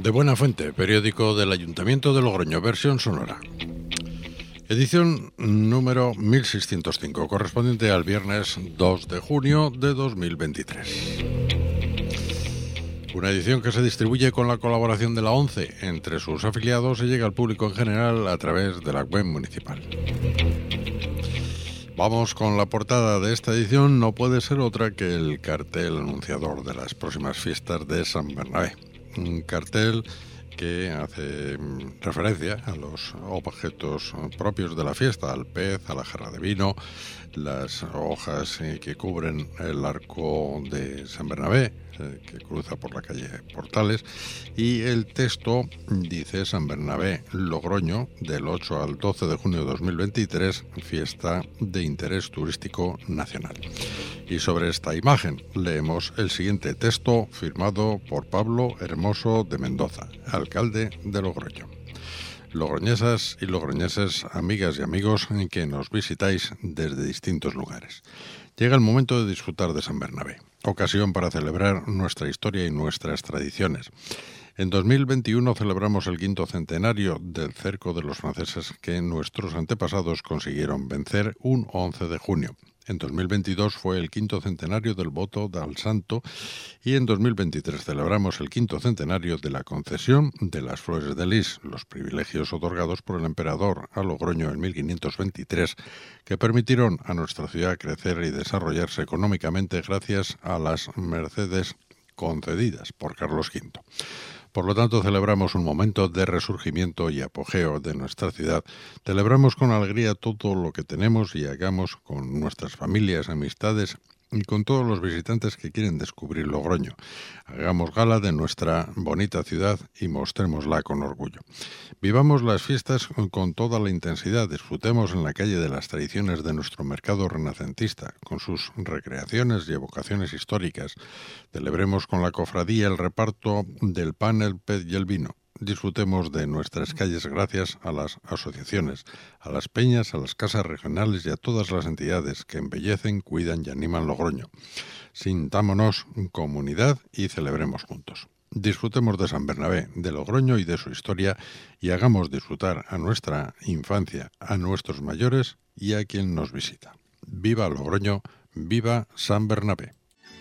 De Buena Fuente, periódico del Ayuntamiento de Logroño, versión sonora. Edición número 1605, correspondiente al viernes 2 de junio de 2023. Una edición que se distribuye con la colaboración de la ONCE entre sus afiliados y llega al público en general a través de la web municipal. Vamos con la portada de esta edición, no puede ser otra que el cartel anunciador de las próximas fiestas de San Bernabé. Un cartel que hace referencia a los objetos propios de la fiesta, al pez, a la jarra de vino, las hojas que cubren el arco de San Bernabé, que cruza por la calle Portales, y el texto dice: San Bernabé, Logroño, del 8 al 12 de junio de 2023, fiesta de interés turístico nacional. Y sobre esta imagen leemos el siguiente texto firmado por Pablo Hermoso de Mendoza, alcalde de Logroño. Logroñesas y logroñeses, amigas y amigos que nos visitáis desde distintos lugares. Llega el momento de disfrutar de San Bernabé, ocasión para celebrar nuestra historia y nuestras tradiciones. En 2021 celebramos el 5º centenario del cerco de los franceses que nuestros antepasados consiguieron vencer un 11 de junio. En 2022 fue el 5º centenario del voto al santo y en 2023 celebramos el 5º centenario de la concesión de las Flores de Lis, los privilegios otorgados por el emperador a Logroño en 1523, que permitieron a nuestra ciudad crecer y desarrollarse económicamente gracias a las mercedes concedidas por Carlos V. Por lo tanto, celebramos un momento de resurgimiento y apogeo de nuestra ciudad. Celebramos con alegría todo lo que tenemos y hagamos con nuestras familias, amistades y con todos los visitantes que quieren descubrir Logroño. Hagamos gala de nuestra bonita ciudad y mostrémosla con orgullo. Vivamos las fiestas con toda la intensidad, disfrutemos en la calle de las tradiciones de nuestro mercado renacentista, con sus recreaciones y evocaciones históricas. Celebremos con la cofradía el reparto del pan, el pez y el vino. Disfrutemos de nuestras calles gracias a las asociaciones, a las peñas, a las casas regionales y a todas las entidades que embellecen, cuidan y animan Logroño. Sintámonos comunidad y celebremos juntos. Disfrutemos de San Bernabé, de Logroño y de su historia y hagamos disfrutar a nuestra infancia, a nuestros mayores y a quien nos visita. ¡Viva Logroño! ¡Viva San Bernabé!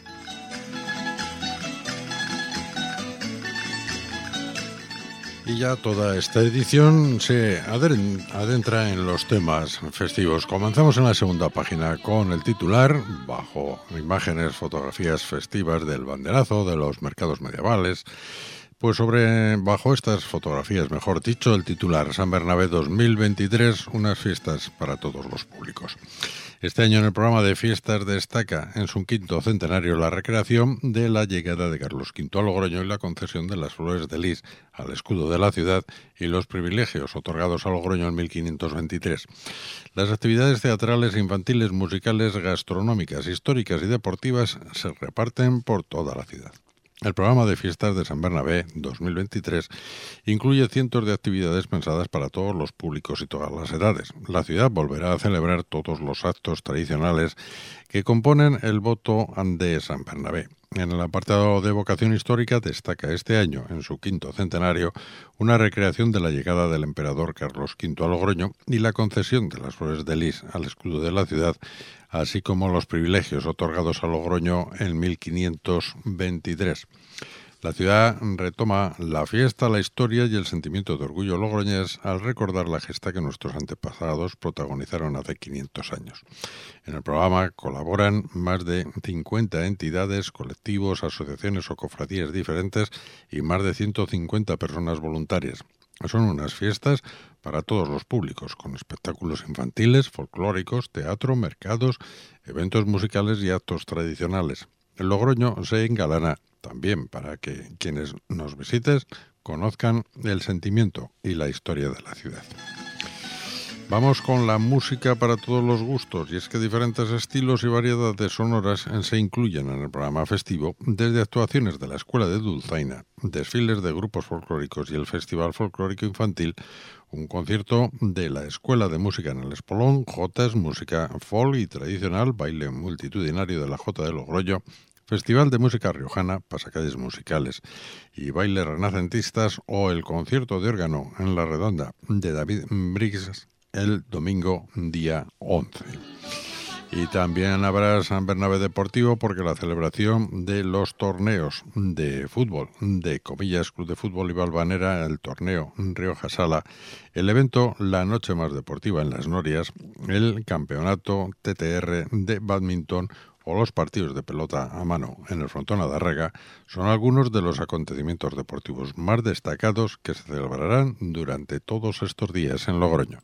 Y ya toda esta edición se adentra en los temas festivos. Comenzamos en la segunda página con el titular, bajo imágenes, fotografías festivas del banderazo, de los mercados medievales. Pues bajo estas fotografías, mejor dicho, el titular: San Bernabé 2023, unas fiestas para todos los públicos. Este año en el programa de fiestas destaca en su 5º centenario la recreación de la llegada de Carlos V a Logroño y la concesión de las Flores de Lis al escudo de la ciudad y los privilegios otorgados a Logroño en 1523. Las actividades teatrales, infantiles, musicales, gastronómicas, históricas y deportivas se reparten por toda la ciudad. El programa de fiestas de San Bernabé 2023 incluye cientos de actividades pensadas para todos los públicos y todas las edades. La ciudad volverá a celebrar todos los actos tradicionales que componen el voto de San Bernabé. En el apartado de vocación histórica destaca este año, en su 5º centenario, una recreación de la llegada del emperador Carlos V a Logroño y la concesión de las Flores de Lis al escudo de la ciudad, así como los privilegios otorgados a Logroño en 1523. La ciudad retoma la fiesta, la historia y el sentimiento de orgullo logroñés al recordar la gesta que nuestros antepasados protagonizaron hace 500 años. En el programa colaboran más de 50 entidades, colectivos, asociaciones o cofradías diferentes y más de 150 personas voluntarias. Son unas fiestas para todos los públicos, con espectáculos infantiles, folclóricos, teatro, mercados, eventos musicales y actos tradicionales. El Logroño se engalana también para que quienes nos visiten conozcan el sentimiento y la historia de la ciudad. Vamos con la música para todos los gustos, y es que diferentes estilos y variedades sonoras se incluyen en el programa festivo, desde actuaciones de la Escuela de Dulzaina, desfiles de grupos folclóricos y el Festival Folclórico Infantil, un concierto de la Escuela de Música en el Espolón, jotas, música folk y tradicional, baile multitudinario de la Jota de Logroño, Festival de Música Riojana, pasacalles musicales y bailes renacentistas o el concierto de órgano en la Redonda de David Briggs el domingo día 11. Y también habrá San Bernabé Deportivo porque la celebración de los torneos de fútbol, de comillas Club de Fútbol y Valvanera, el torneo Rioja Sala, el evento La Noche Más Deportiva en Las Norias, el campeonato TTR de badminton o los partidos de pelota a mano en el Frontón Adarrega son algunos de los acontecimientos deportivos más destacados que se celebrarán durante todos estos días en Logroño.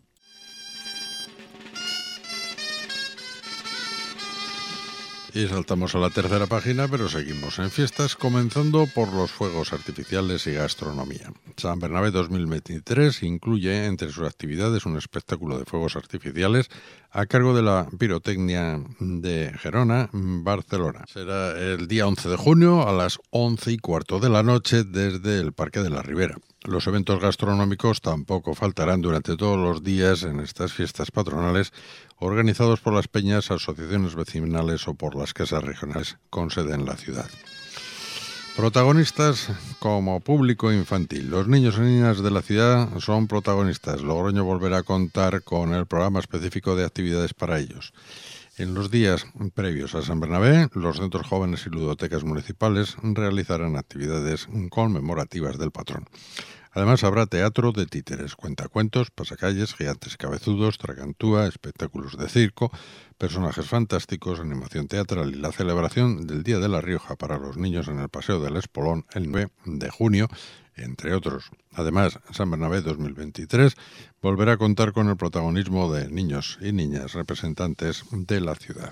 Y saltamos a la tercera página, pero seguimos en fiestas, comenzando por los fuegos artificiales y gastronomía. San Bernabé 2023 incluye entre sus actividades un espectáculo de fuegos artificiales a cargo de la Pirotecnia de Gerona, Barcelona. Será el día 11 de junio a las 11:15 de la noche desde el Parque de la Ribera. Los eventos gastronómicos tampoco faltarán durante todos los días en estas fiestas patronales organizados por las peñas, asociaciones vecinales o por las casas regionales con sede en la ciudad. Protagonistas como público infantil. Los niños y niñas de la ciudad son protagonistas. Logroño volverá a contar con el programa específico de actividades para ellos. En los días previos a San Bernabé, los centros jóvenes y ludotecas municipales realizarán actividades conmemorativas del patrón. Además habrá teatro de títeres, cuentacuentos, pasacalles, gigantes cabezudos, tragantúa, espectáculos de circo, personajes fantásticos, animación teatral y la celebración del Día de la Rioja para los niños en el Paseo del Espolón el 9 de junio, entre otros. Además, San Bernabé 2023 volverá a contar con el protagonismo de niños y niñas representantes de la ciudad.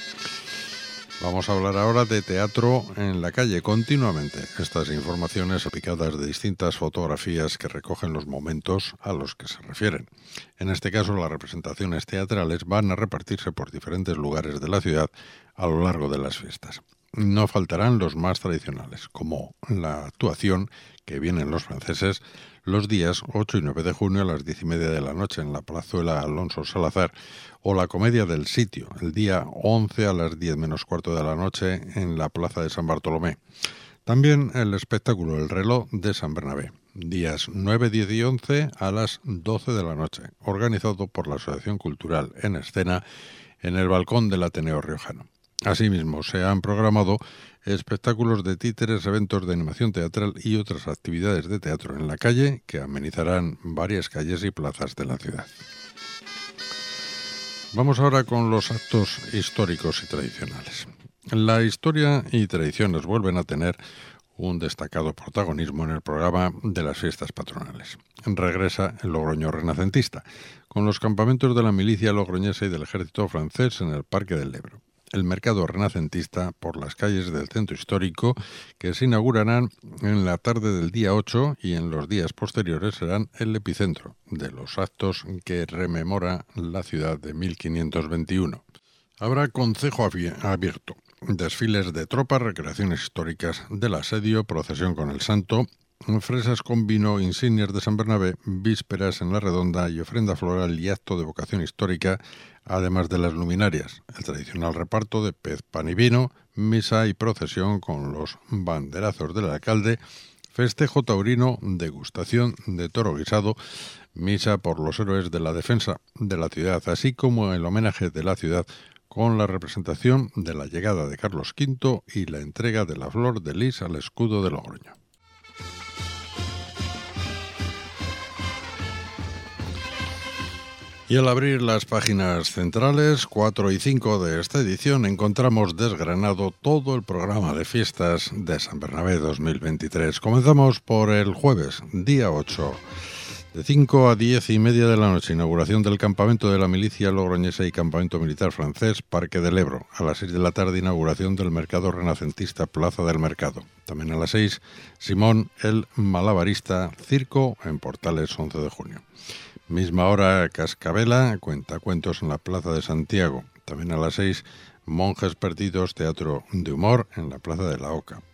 Vamos a hablar ahora de teatro en la calle continuamente. Estas informaciones aplicadas de distintas fotografías que recogen los momentos a los que se refieren. En este caso, las representaciones teatrales van a repartirse por diferentes lugares de la ciudad a lo largo de las fiestas. No faltarán los más tradicionales, como la actuación que vienen los franceses los días 8 y 9 de junio a las 10:30 de la noche en la Plazuela Alonso Salazar, o la comedia del sitio, el día 11 a las 10 menos cuarto de la noche en la Plaza de San Bartolomé. También el espectáculo El reloj de San Bernabé, días 9, 10 y 11 a las 12 de la noche, organizado por la Asociación Cultural En Escena en el balcón del Ateneo Riojano. Asimismo, se han programado espectáculos de títeres, eventos de animación teatral y otras actividades de teatro en la calle que amenizarán varias calles y plazas de la ciudad. Vamos ahora con los actos históricos y tradicionales. La historia y tradiciones vuelven a tener un destacado protagonismo en el programa de las fiestas patronales. Regresa el Logroño renacentista, con los campamentos de la milicia logroñesa y del ejército francés en el Parque del Ebro. El mercado renacentista por las calles del centro histórico, que se inaugurarán en la tarde del día 8 y en los días posteriores serán el epicentro de los actos que rememora la ciudad de 1521. Habrá concejo abierto, desfiles de tropas, recreaciones históricas del asedio, procesión con el santo, fresas con vino, insignias de San Bernabé, vísperas en la Redonda y ofrenda floral y acto de vocación histórica, además de las luminarias, el tradicional reparto de pez, pan y vino, misa y procesión con los banderazos del alcalde, festejo taurino, degustación de toro guisado, misa por los héroes de la defensa de la ciudad, así como el homenaje de la ciudad con la representación de la llegada de Carlos V y la entrega de la flor de lis al escudo de Logroño. Y al abrir las páginas centrales 4 y 5 de esta edición encontramos desgranado todo el programa de fiestas de San Bernabé 2023. Comenzamos por el jueves, día 8. De 5 a 10:30 de la noche, inauguración del campamento de la milicia logroñesa y campamento militar francés, Parque del Ebro. A las 6 de la tarde, inauguración del mercado renacentista, Plaza del Mercado. También a las 6, Simón el Malabarista, circo en Portales, 11 de junio. Misma hora, Cascabela, cuentacuentos en la Plaza de Santiago. También a las 6, Monjes Perdidos, teatro de humor en la Plaza de la Oca.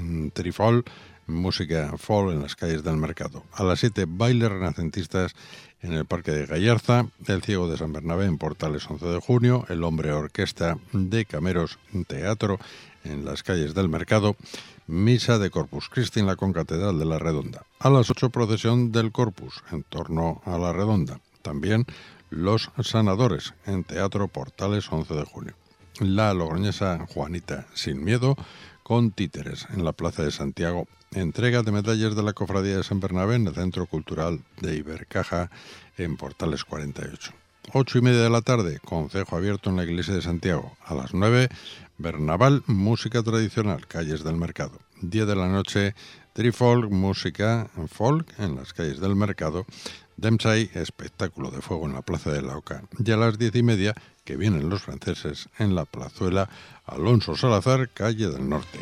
Trifol, música folk en las calles del mercado. A las 7, bailes renacentistas en el Parque de Gallarza, El Ciego de San Bernabé en Portales 11 de junio, El Hombre Orquesta de Cameros Teatro en las calles del Mercado, misa de Corpus Christi en la Concatedral de la Redonda. A las 8, procesión del Corpus en torno a la Redonda. También Los Sanadores en Teatro Portales 11 de junio. La logroñesa Juanita Sin Miedo con títeres en la Plaza de Santiago. Entrega de medallas de la Cofradía de San Bernabé en el Centro Cultural de Ibercaja en Portales 48. 8:30 de la tarde, concejo abierto en la Iglesia de Santiago. A las 9, Bernaval, música tradicional, calles del Mercado. 10 de la noche, Trifolk, música folk en las calles del Mercado. Dempsey, espectáculo de fuego en la Plaza de la Oca. Y a las 10:30, que vienen los franceses en la plazuela Alonso Salazar, calle del Norte.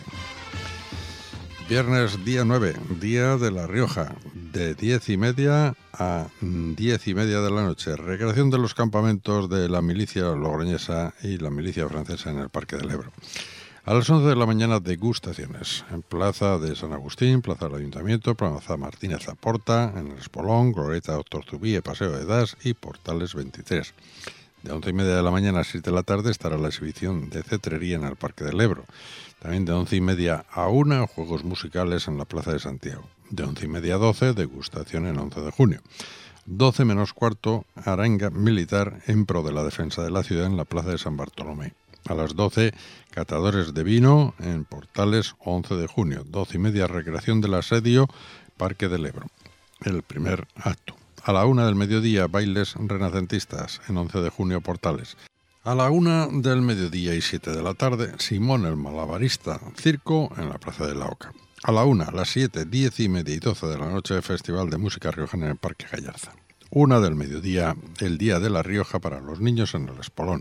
Viernes día 9, día de La Rioja, de 10:30 a 10:30 de la noche. Recreación de los campamentos de la milicia logroñesa y la milicia francesa en el Parque del Ebro. A las 11 de la mañana, degustaciones en Plaza de San Agustín, Plaza del Ayuntamiento, Plaza Martínez Zaporta, en el Espolón, Glorieta Doctor Zubí, Paseo de Das y Portales 23. De 11:30 de la mañana a 7 de la tarde estará la exhibición de cetrería en el Parque del Ebro. También de 11:30 a 1, juegos musicales en la Plaza de Santiago. De 11:30 a 12, degustación en 11 de junio. 12 menos cuarto, aranga militar en pro de la defensa de la ciudad en la Plaza de San Bartolomé. A las 12, catadores de vino en Portales 11 de junio. 12:30, recreación del asedio, Parque del Ebro. El primer acto. A la 1 del mediodía, bailes renacentistas en 11 de junio, Portales. A la 1 del mediodía y 7 de la tarde, Simón el Malabarista, circo en la Plaza de la Oca. A la 1, a las 7, 10:30 y 12 de la noche, Festival de Música Riojana en el Parque Gallarza. 1 del mediodía, el Día de La Rioja para los niños en el Espolón.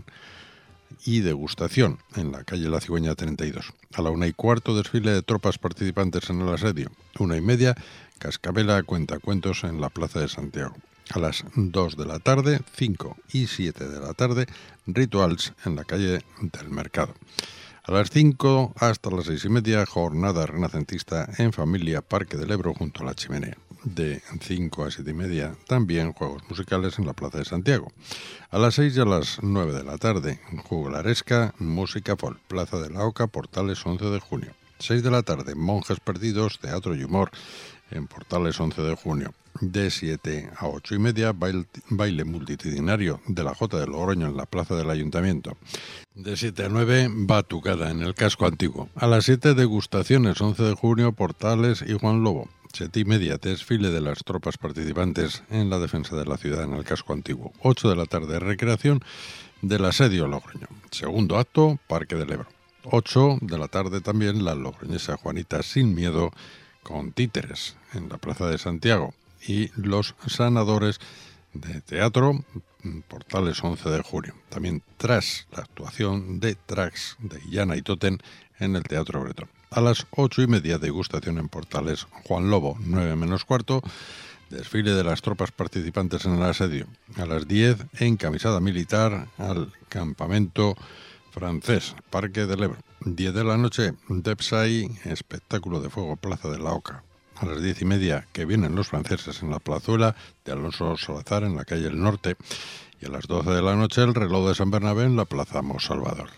Y degustación en la calle La Cigüeña 32. A la 1:15, desfile de tropas participantes en el asedio. 1:30, Cascabela cuentacuentos en la Plaza de Santiago. A las 2 de la tarde, 5 y 7 de la tarde, rituals en la calle del Mercado. A las 5 hasta las 6:30, jornada renacentista en familia, Parque del Ebro junto a la chimenea. De 5 a 7:30, también juegos musicales en la Plaza de Santiago. A las 6 y a las 9 de la tarde, juglaresca, música folk, Plaza de la Oca, Portales 11 de junio. 6 de la tarde, Monjes Perdidos, teatro y humor en Portales 11 de junio. De 7 a 8:30, baile multitudinario de la Jota de Logroño en la Plaza del Ayuntamiento. De 7 a 9, batucada en el casco antiguo. A las 7, degustaciones 11 de junio, Portales y Juan Lobo. 7:30, desfile de las tropas participantes en la defensa de la ciudad en el casco antiguo. 8 de la tarde, recreación del asedio logroño. Segundo acto, Parque del Ebro. 8 de la tarde también, la logroñesa Juanita Sin Miedo con títeres en la Plaza de Santiago. Y Los Sanadores de Teatro, Portales 11 de junio. También tras la actuación de Trax de Illana y Toten en el Teatro Bretón. A las 8:30, degustación en Portales Juan Lobo, 9 menos cuarto, desfile de las tropas participantes en el asedio. A las 10, encamisada militar al campamento francés, Parque del Ebro. 10 de la noche, Dempsey, espectáculo de fuego, Plaza de la Oca. A las 10:30, que vienen los franceses en la plazuela de Alonso Salazar en la calle del Norte. Y a las 12 de la noche, el reloj de San Bernabé en la Plaza Mos Salvador.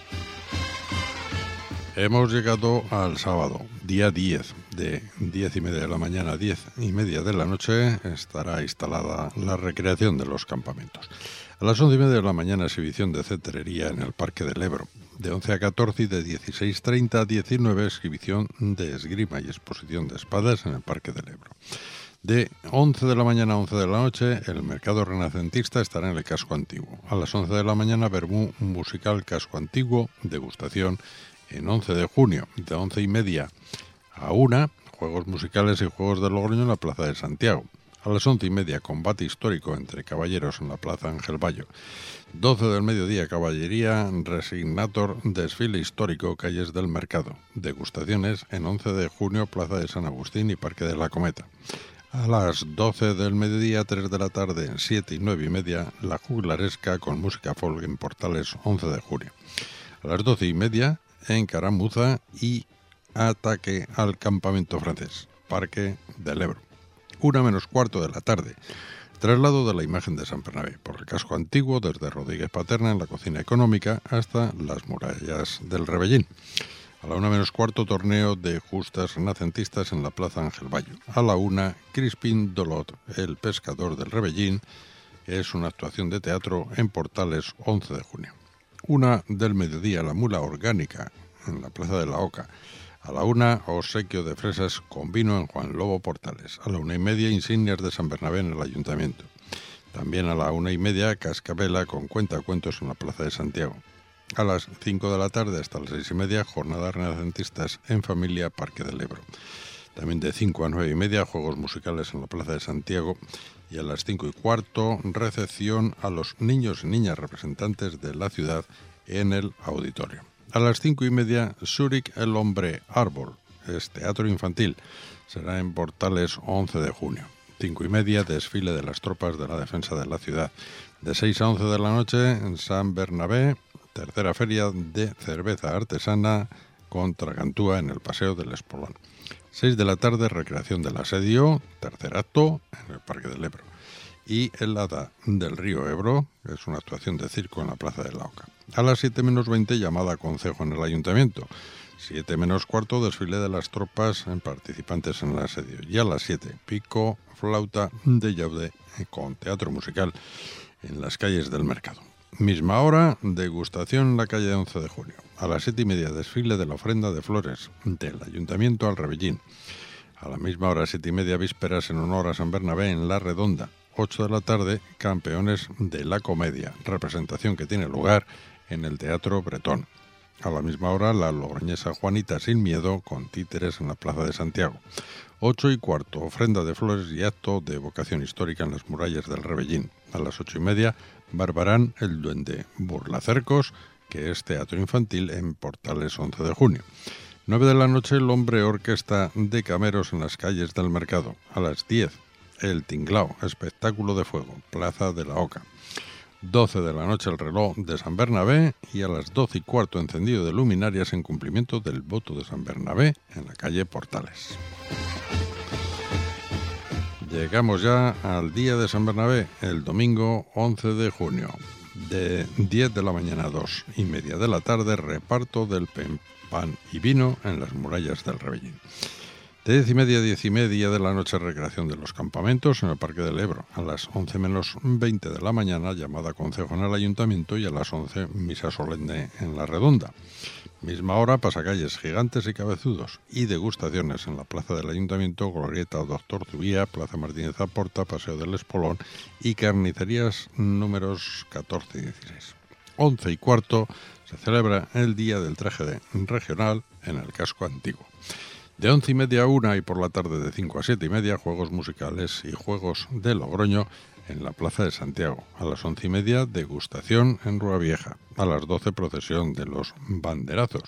Hemos llegado al sábado, día 10, de 10:30 de la mañana a 10:30 de la noche, estará instalada la recreación de los campamentos. A las 11:30 de la mañana, exhibición de cetrería en el Parque del Ebro. De 11 a 14 y de 16:30 a 19, exhibición de esgrima y exposición de espadas en el Parque del Ebro. De 11 de la mañana a 11 de la noche, el mercado renacentista estará en el casco antiguo. A las 11 de la mañana, vermú musical casco antiguo, degustación en 11 de junio. De 11:30 a 1, juegos musicales y juegos de Logroño en la Plaza de Santiago. A las 11:30, combate histórico entre caballeros en la Plaza Ángel Bayo. 12 del mediodía, caballería Resignator, desfile histórico, calles del Mercado. Degustaciones en 11 de junio, Plaza de San Agustín y Parque de la Cometa. A las 12 del mediodía, 3 de la tarde, 7 y 9:30, la juglaresca con música folk en Portales 11 de junio. A las 12:30, en Caramuza y ataque al campamento francés, Parque del Ebro. 1 menos cuarto de la tarde, Traslado de la imagen de San Bernabé por el casco antiguo desde Rodríguez Paterna en la cocina económica hasta las murallas del Rebellín. A la 1 menos cuarto, torneo de justas renacentistas en la Plaza Ángel Bayo. A la 1, Crispín Dolot, el pescador del Rebellín, es una actuación de teatro en Portales 11 de junio. 1 del mediodía, la mula orgánica en la Plaza de la Oca. A la 1, obsequio de fresas con vino en Juan Lobo Portales. A la 1:30, insignias de San Bernabé en el Ayuntamiento. También a la 1:30, cascabela con cuentacuentos en la Plaza de Santiago. A las 5 de la tarde hasta las 6:30, jornadas renacentistas en familia Parque del Ebro. También de 5 a 9:30, juegos musicales en la Plaza de Santiago. Y a las 5:15, recepción a los niños y niñas representantes de la ciudad en el auditorio. A las 5:30, Zúrich el hombre árbol, es teatro infantil, será en Portales 11 de junio. 5:30, desfile de las tropas de la defensa de la ciudad. De 6 a 11 de la noche, en San Bernabé, tercera feria de cerveza artesana con Tragantúa en el Paseo del Espolón. 6 de la tarde, recreación del asedio, tercer acto, en el Parque del Ebro. Y el Hada del Río Ebro, que es una actuación de circo en la Plaza de la Oca. A las 7 menos 20, llamada a concejo en el Ayuntamiento. 7 menos cuarto, desfile de las tropas en participantes en el asedio. Y a las 7, pico, flauta de llaude con teatro musical en las calles del mercado. Misma hora, degustación en la calle 11 de junio. A las 7:30, desfile de la ofrenda de flores del Ayuntamiento al Rebellín. A la misma hora, 7:30, vísperas en honor a San Bernabé en La Redonda. 8 de la tarde, campeones de la comedia, representación que tiene lugar en el Teatro Bretón. A la misma hora, la logroñesa Juanita sin miedo con títeres en la Plaza de Santiago. 8:15, ofrenda de flores y acto de evocación histórica en las murallas del Rebellín. A las 8:30, Barbarán el duende Burlacercos, que es teatro infantil en Portales 11 de junio. 9 de la noche, el hombre orquesta de cameros en las calles del mercado. A las 10, el tinglao, espectáculo de fuego, Plaza de la Oca. 12 de la noche, el reloj de San Bernabé, y a las 12:15, encendido de luminarias en cumplimiento del voto de San Bernabé en la calle Portales. Llegamos ya al día de San Bernabé, el domingo 11 de junio. De 10 de la mañana a 2:30 de la tarde, reparto del pan y vino en las murallas del Rebellín. De 10:30 a 10:30 de la noche, recreación de los campamentos en el Parque del Ebro. A las 11 menos 20 de la mañana, llamada a concejo en el Ayuntamiento, y a las 11, misa solemne en La Redonda. Misma hora, pasacalles gigantes y cabezudos y degustaciones en la Plaza del Ayuntamiento, Glorieta Doctor Zubía, Plaza Martínez Aporta, Paseo del Espolón y carnicerías números 14 y 16. 11:15, se celebra el Día del Traje Regional en el Casco Antiguo. De 11:30 a 1 y por la tarde de 5 a 7:30, juegos musicales y juegos de Logroño en la Plaza de Santiago. A las 11:30, degustación en Rúa Vieja. A las 12, procesión de los banderazos.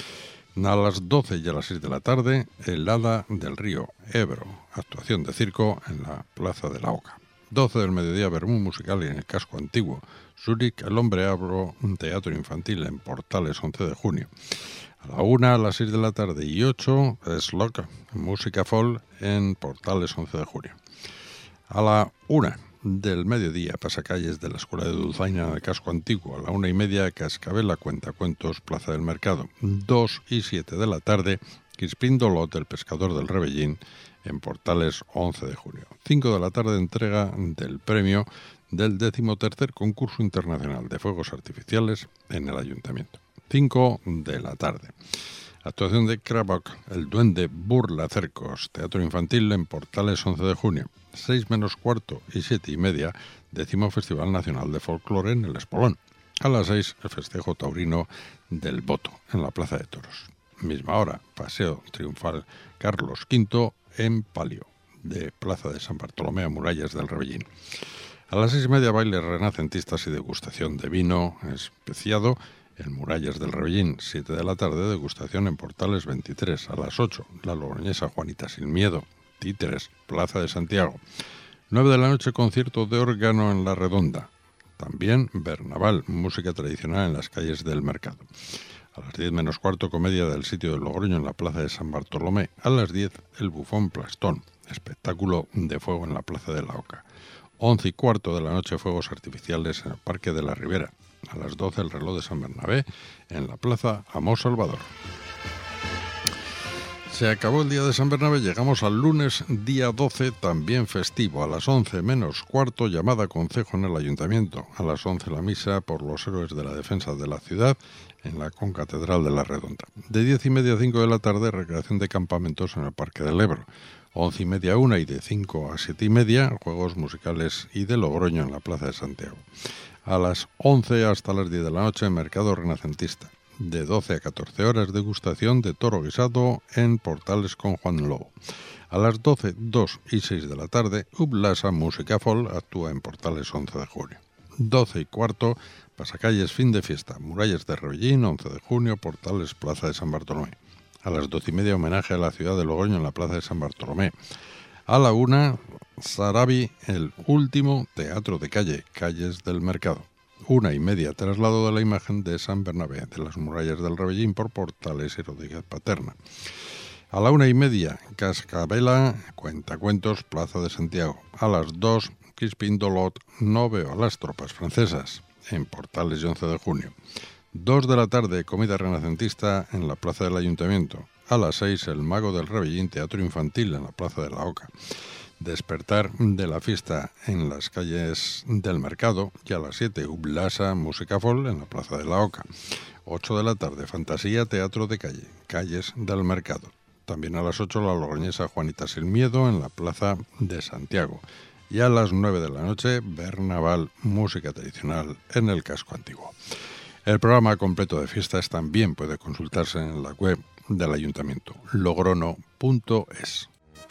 A las 12 y a las 6 de la tarde, el Hada del Río Ebro, actuación de circo en la Plaza de la Oca. 12 del mediodía, vermú musical en el Casco Antiguo. Zúrich el hombre árbol, un teatro infantil en Portales 11 de junio. A la 1, a las 6 de la tarde y 8, Sloca, música folk en Portales 11 de junio. A la 1 del mediodía, pasacalles de la Escuela de Dulzaina en el Casco Antiguo. A la 1:30, cascabela, cuentacuentos, Plaza del Mercado. 2 y 7 de la tarde, Crispín Dolot, el pescador del Rebellín, en Portales 11 de junio. 5 de la tarde, entrega del premio del 13º concurso internacional de fuegos artificiales en el Ayuntamiento. 5 de la tarde. Actuación de Krabok, el duende Burlacercos, teatro infantil en Portales 11 de junio. 6 menos cuarto y 7:30, 10º Festival Nacional de Folclore en el Espolón. A las 6, el festejo taurino del Boto en la Plaza de Toros. Misma hora, paseo triunfal Carlos V en Palio, de Plaza de San Bartolomé a Murallas del Rebellín. A las 6:30, bailes renacentistas y degustación de vino especiado en Murallas del Rebellín. 7 de la tarde, degustación en Portales 23. A las 8, la logroñesa Juanita sin miedo, títeres, Plaza de Santiago. 9 de la noche, concierto de órgano en La Redonda. También Bernaval, música tradicional en las calles del mercado. A las 10 menos cuarto, comedia del sitio de Logroño en la Plaza de San Bartolomé. A las 10, el bufón Plastón, espectáculo de fuego en la Plaza de la Oca. 11:15 de la noche, fuegos artificiales en el Parque de la Ribera. A las 12, el reloj de San Bernabé en la Plaza Amós Salvador. Se acabó el día de San Bernabé, llegamos al lunes, día 12, también festivo. A las 11:15, llamada a concejo en el Ayuntamiento. A las 11, la misa por los héroes de la defensa de la ciudad en la concatedral de la Redonda. De 10:30 a 5 de la tarde, recreación de campamentos en el Parque del Ebro. 11:30 a 1 y de 5 a 7:30, juegos musicales y de Logroño en la Plaza de Santiago. A las 11 hasta las 10 de la noche, mercado renacentista. De 12 a 14 horas, degustación de toro guisado en Portales con Juan Lobo. A las 12, 2 y 6 de la tarde, Ublasa Música Folk actúa en Portales 11 de junio. 12:15, pasacalles fin de fiesta, Murallas de Rebellín, 11 de junio, Portales Plaza de San Bartolomé. A las 12:30, homenaje a la ciudad de Logroño en la Plaza de San Bartolomé. A la 1, Sarabi, el último teatro de calle, calles del mercado. 1:30, traslado de la imagen de San Bernabé de las Murallas del Rebellín por Portales y Rodríguez Paterna. A la 1:30, Cascabela, Cuentacuentos, Plaza de Santiago. A las 2, Crispín Dolot, No veo a las tropas francesas, en Portales y 11 de junio. 2 de la tarde, comida renacentista en la Plaza del Ayuntamiento. A las 6, El Mago del Rebellín, teatro infantil en la Plaza de la Oca. Despertar de la fiesta en las calles del mercado. Y a las 7, Ublasa Música Folk en la Plaza de la Oca. 8 de la tarde, Fantasía, teatro de calle, calles del mercado. También a las 8, la logroñesa Juanita Sin Miedo en la Plaza de Santiago. Y a las 9 de la noche, Bernaval, música tradicional en el casco antiguo. El programa completo de fiestas también puede consultarse en la web del Ayuntamiento, logrono.es.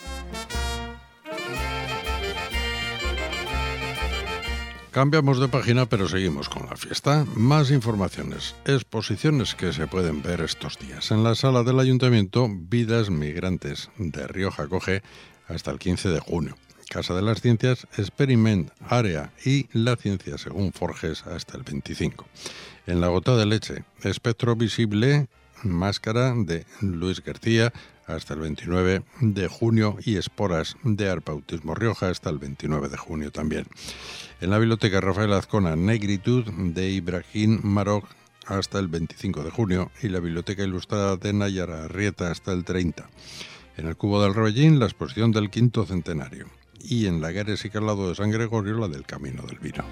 Cambiamos de página, pero seguimos con la fiesta. Más informaciones, exposiciones que se pueden ver estos días. En la sala del Ayuntamiento, Vidas Migrantes de Rioja acoge hasta el 15 de junio. Casa de las Ciencias, Experiment Área y La Ciencia según Forges hasta el 25. En la Gota de Leche, Espectro Visible, Máscara de Luis García hasta el 29 de junio y Esporas de Arpautismo Rioja hasta el 29 de junio también. En la Biblioteca Rafael Azcona, Negritud de Ibrahim Marok hasta el 25 de junio y la Biblioteca Ilustrada de Nayara Arrieta hasta el 30. En el Cubo del Rebellín, la exposición del quinto centenario. Y en Lagares y Calado de San Gregorio, la del Camino del Vino.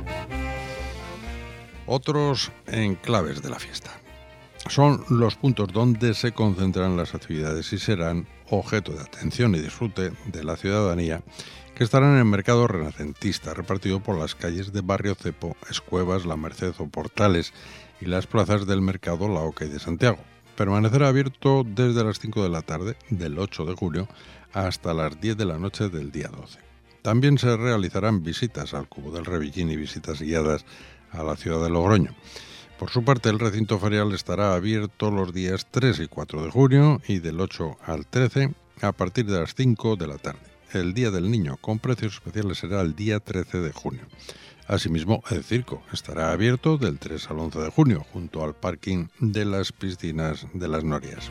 Otros enclaves de la fiesta son los puntos donde se concentran las actividades y serán objeto de atención y disfrute de la ciudadanía, que estarán en el mercado renacentista, repartido por las calles de Barrio Cepo, Escuevas, La Merced o Portales y las plazas del mercado La Oca y de Santiago. Permanecerá abierto desde las 5 de la tarde del 8 de junio hasta las 10 de la noche del día 12. También se realizarán visitas al Cubo del Rebellín y visitas guiadas a la ciudad de Logroño. Por su parte, el recinto ferial estará abierto los días 3 y 4 de junio y del 8 al 13 a partir de las 5 de la tarde. El Día del Niño con precios especiales será el día 13 de junio. Asimismo, el circo estará abierto del 3 al 11 de junio junto al parking de las piscinas de las Norias.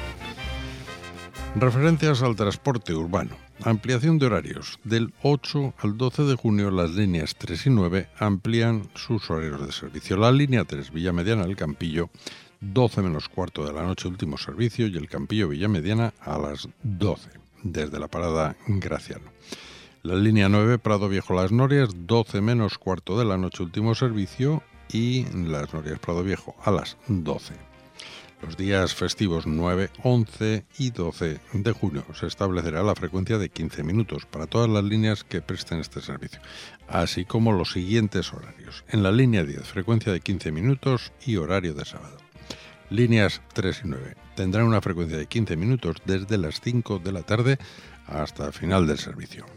Referencias al transporte urbano. Ampliación de horarios. Del 8 al 12 de junio las líneas 3 y 9 amplían sus horarios de servicio. La línea 3 Villamediana El Campillo, 12 menos cuarto de la noche último servicio y el Campillo Villamediana a las 12 desde la parada Graciano. La línea 9 Prado Viejo Las Norias, 12 menos cuarto de la noche último servicio y Las Norias Prado Viejo a las 12. Los días festivos 9, 11 y 12 de junio se establecerá la frecuencia de 15 minutos para todas las líneas que presten este servicio, así como los siguientes horarios. En la línea 10, frecuencia de 15 minutos y horario de sábado. Líneas 3 y 9 tendrán una frecuencia de 15 minutos desde las 5 de la tarde hasta el final del servicio.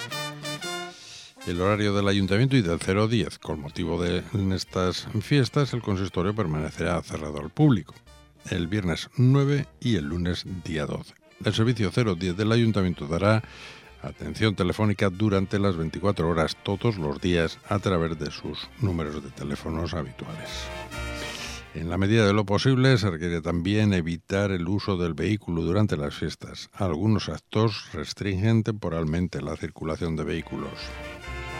El horario del Ayuntamiento y del 0-10, con motivo de estas fiestas, el consistorio permanecerá cerrado al público. El viernes 9 y el lunes día 12. El servicio 010 del Ayuntamiento dará atención telefónica durante las 24 horas todos los días a través de sus números de teléfonos habituales. En la medida de lo posible se requiere también evitar el uso del vehículo durante las fiestas. Algunos actos restringen temporalmente la circulación de vehículos.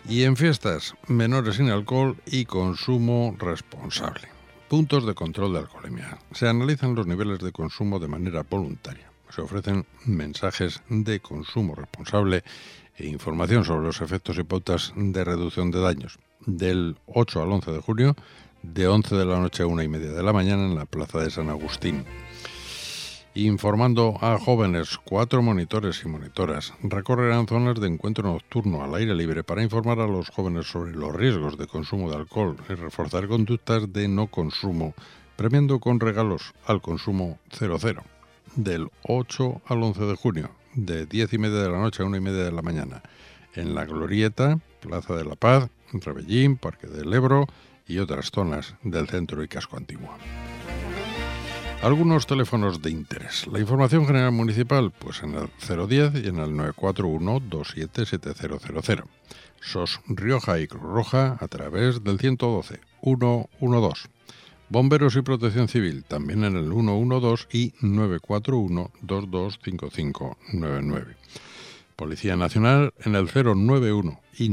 Y en fiestas, menores sin alcohol y consumo responsable. Puntos de control de alcoholemia. Se analizan los niveles de consumo de manera voluntaria. Se ofrecen mensajes de consumo responsable e información sobre los efectos y pautas de reducción de daños. Del 8 al 11 de junio, de 11 de la noche a 1:30 de la mañana en la Plaza de San Agustín. Informando a jóvenes, 4 monitores y monitoras recorrerán zonas de encuentro nocturno al aire libre para informar a los jóvenes sobre los riesgos de consumo de alcohol y reforzar conductas de no consumo, premiando con regalos al consumo 00. Del 8 al 11 de junio, de 10:30 de la noche a 1:30 de la mañana, en La Glorieta, Plaza de la Paz, Rebellín, Parque del Ebro y otras zonas del centro y casco antiguo. Algunos teléfonos de interés. La información general municipal, pues en el 010 y en el 941-277000. SOS Rioja y Cruz Roja a través del 112 112. Bomberos y Protección Civil, también en el 112 y 941-225599. Policía Nacional en el 091 y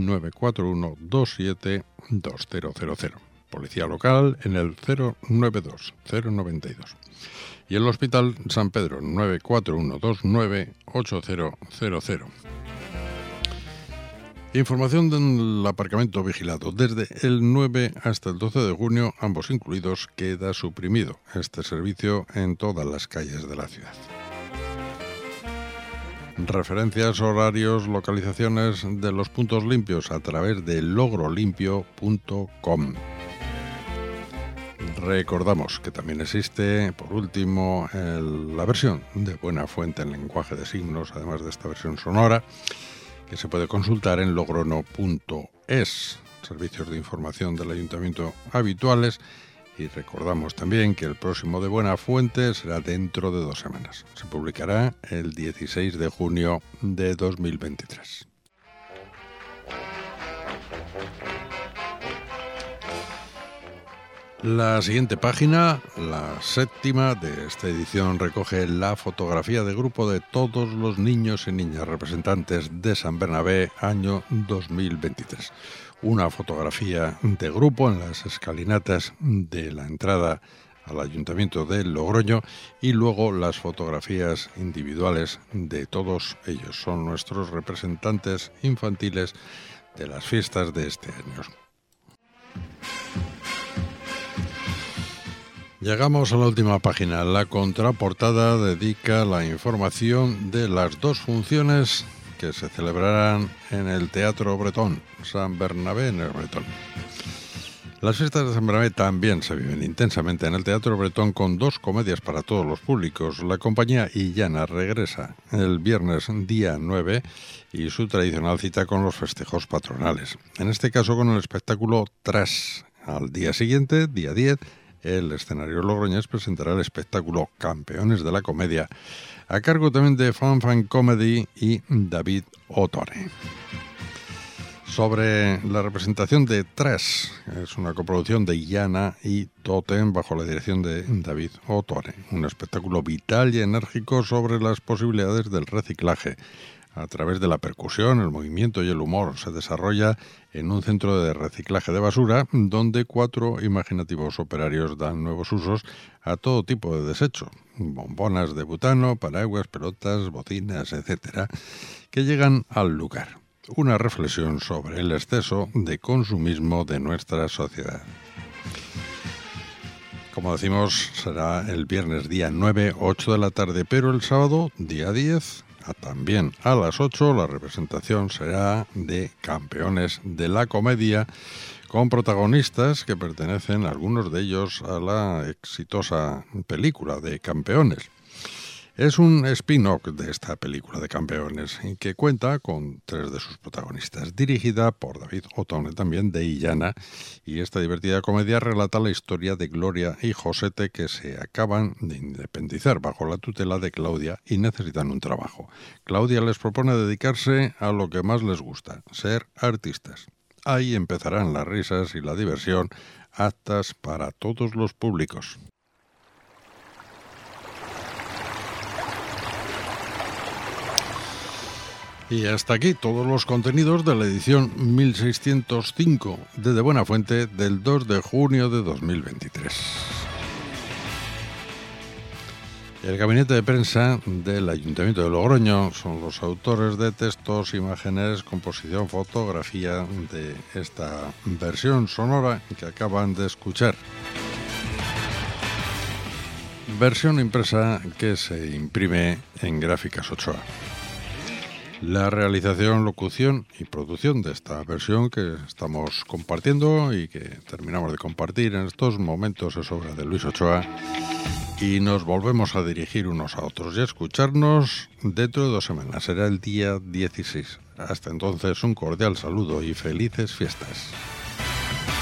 941-272000. Policía Local en el 092-092. Y el Hospital San Pedro 941298000. Información del aparcamiento vigilado. Desde el 9 hasta el 12 de junio, ambos incluidos, queda suprimido este servicio en todas las calles de la ciudad. Referencias, horarios, localizaciones de los puntos limpios a través de logrolimpio.com. Recordamos que también existe, por último, la versión de Buena Fuente en lenguaje de signos, además de esta versión sonora, que se puede consultar en logrono.es, servicios de información del Ayuntamiento habituales, y recordamos también que el próximo de Buena Fuente será dentro de 2 semanas. Se publicará el 16 de junio de 2023. La siguiente página, la 7ª de esta edición, recoge la fotografía de grupo de todos los niños y niñas representantes de San Bernabé año 2023. Una fotografía de grupo en las escalinatas de la entrada al Ayuntamiento de Logroño y luego las fotografías individuales de todos ellos. Son nuestros representantes infantiles de las fiestas de este año. Llegamos a la última página. La contraportada dedica la información de las 2 funciones que se celebrarán en el Teatro Bretón, San Bernabé en el Bretón. Las fiestas de San Bernabé también se viven intensamente en el Teatro Bretón con 2 comedias para todos los públicos. La compañía Illana regresa el viernes día 9 y su tradicional cita con los festejos patronales. En este caso con el espectáculo Tras. Al día siguiente, día 10, el escenario logroñés presentará el espectáculo Campeones de la Comedia, a cargo también de Fan Comedy y David Otore. Sobre la representación de Tres, es una coproducción de Illana y Totem bajo la dirección de David Otore, un espectáculo vital y enérgico sobre las posibilidades del reciclaje. A través de la percusión, el movimiento y el humor se desarrolla en un centro de reciclaje de basura donde 4 imaginativos operarios dan nuevos usos a todo tipo de desecho, bombonas de butano, paraguas, pelotas, bocinas, etcétera, que llegan al lugar. Una reflexión sobre el exceso de consumismo de nuestra sociedad. Como decimos, será el viernes día 9, 8 de la tarde, pero el sábado, día 10, también a las 8, la representación será de Campeones de la Comedia, con protagonistas que pertenecen, algunos de ellos, a la exitosa película de Campeones. Es un spin-off de esta película de Campeones y que cuenta con 3 de sus protagonistas, dirigida por David Otone, también de Illana, y esta divertida comedia relata la historia de Gloria y Josete, que se acaban de independizar bajo la tutela de Claudia y necesitan un trabajo. Claudia les propone dedicarse a lo que más les gusta, ser artistas. Ahí empezarán las risas y la diversión, aptas para todos los públicos. Y hasta aquí todos los contenidos de la edición 1605 de De Buena Fuente del 2 de junio de 2023. El gabinete de prensa del Ayuntamiento de Logroño son los autores de textos, imágenes, composición, fotografía de esta versión sonora que acaban de escuchar. Versión impresa que se imprime en Gráficas Ochoa. La realización, locución y producción de esta versión que estamos compartiendo y que terminamos de compartir en estos momentos es obra de Luis Ochoa, y nos volvemos a dirigir unos a otros y a escucharnos dentro de 2 semanas. Será el día 16. Hasta entonces, un cordial saludo y felices fiestas.